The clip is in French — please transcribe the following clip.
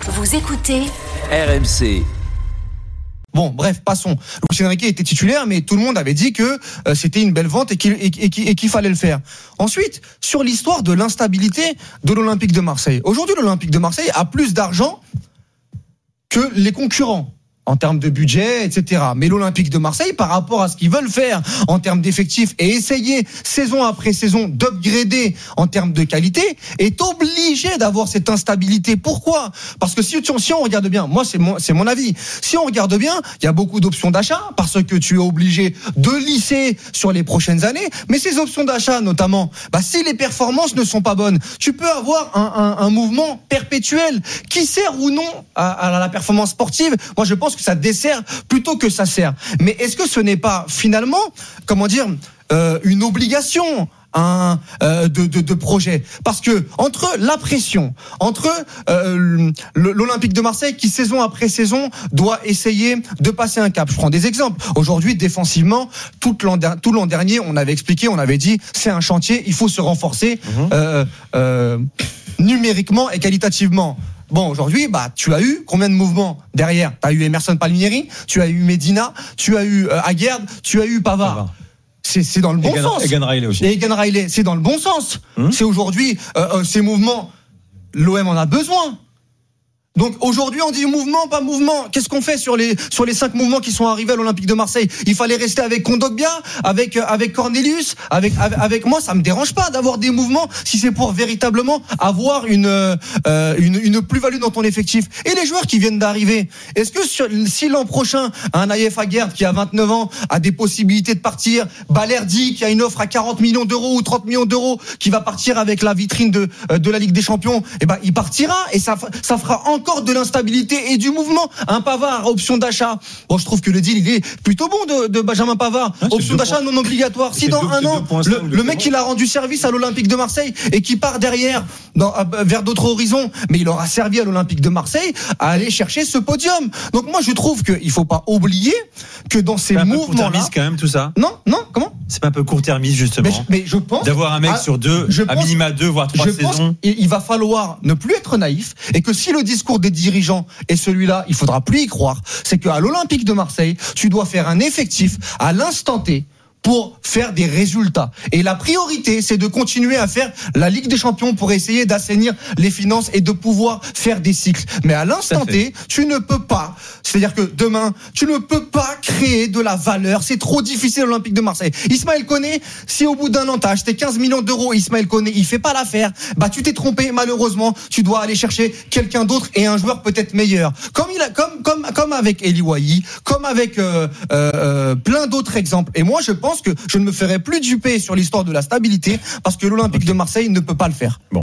Vous écoutez RMC. Bon, bref, passons. Luis Enrique était titulaire, mais tout le monde avait dit que c'était une belle vente et qu'il fallait le faire. Ensuite, sur l'histoire de l'instabilité de l'Olympique de Marseille. Aujourd'hui, l'Olympique de Marseille a plus d'argent que les concurrents en termes de budget, etc. Mais l'Olympique de Marseille, par rapport à ce qu'ils veulent faire en termes d'effectifs et essayer saison après saison d'upgrader en termes de qualité, est obligé d'avoir cette instabilité. Pourquoi ? Parce que si on regarde bien, moi c'est mon avis, si on regarde bien, il y a beaucoup d'options d'achat parce que tu es obligé de lisser sur les prochaines années. Mais ces options d'achat, notamment, si les performances ne sont pas bonnes, tu peux avoir un mouvement perpétuel qui sert ou non à la performance sportive. Moi, je pense que ça dessert plutôt que ça sert. Mais est-ce que ce n'est pas finalement, une obligation de projet? Parce que entre la pression, entre l'Olympique de Marseille qui saison après saison doit essayer de passer un cap. Je prends des exemples. Aujourd'hui, défensivement, tout l'an dernier, on avait expliqué, on avait dit, c'est un chantier, il faut se renforcer numériquement et qualitativement. Bon, aujourd'hui, tu as eu combien de mouvements derrière ? Tu as eu Emerson Palmieri, tu as eu Medina, tu as eu Aguerd, tu as eu Pavard. C'est dans le bon sens. Egan Riley aussi. Et Egan Riley, c'est dans le bon sens. C'est aujourd'hui, ces mouvements, l'OM en a besoin. Donc aujourd'hui on dit mouvement, pas mouvement. Qu'est-ce qu'on fait sur les 5 mouvements qui sont arrivés à l'Olympique de Marseille ? Il fallait rester avec Kondogbia, avec Cornelius, avec moi, ça me dérange pas d'avoir des mouvements si c'est pour véritablement avoir une plus-value dans ton effectif. Et les joueurs qui viennent d'arriver, est-ce que si l'an prochain un Naïef Aguerd qui a 29 ans a des possibilités de partir, Balerdi qui a une offre à 40 millions d'euros ou 30 millions d'euros qui va partir avec la vitrine de la Ligue des Champions, il partira et ça fera encore de l'instabilité et du mouvement. Un Pavard, option d'achat. Bon, je trouve que le deal, il est plutôt bon de Benjamin Pavard. Option d'achat non obligatoire. Si dans un an, le mec, il a rendu service à l'Olympique de Marseille et qui part derrière vers d'autres horizons, mais il aura servi à l'Olympique de Marseille à aller chercher ce podium. Donc moi, je trouve qu'il faut pas oublier que dans ces mouvements-là... C'est un peu court-termiste quand même, tout ça ? Non, comment ? C'est pas un peu court-termiste, justement. Mais je pense... D'avoir un mec sur à minima 2, voire 3 saisons. Il va falloir ne plus être naïf et que si le discours des dirigeants est celui-là, il faudra plus y croire. C'est qu'à l'Olympique de Marseille, tu dois faire un effectif à l'instant T pour faire des résultats. Et la priorité, c'est de continuer à faire la Ligue des Champions pour essayer d'assainir les finances et de pouvoir faire des cycles. Mais à l'instant T, tu ne peux pas, c'est-à-dire que demain, tu ne peux pas créer de la valeur. C'est trop difficile à l'Olympique de Marseille. Ismaël Koné, si au bout d'un an, t'as acheté 15 millions d'euros, Ismaël Koné, il fait pas l'affaire, tu t'es trompé, malheureusement, tu dois aller chercher quelqu'un d'autre et un joueur peut-être meilleur. Comme avec Eli Wahi, comme avec plein d'autres exemples. Et moi, je pense que je ne me ferai plus duper sur l'histoire de la stabilité parce que l'Olympique de Marseille ne peut pas le faire.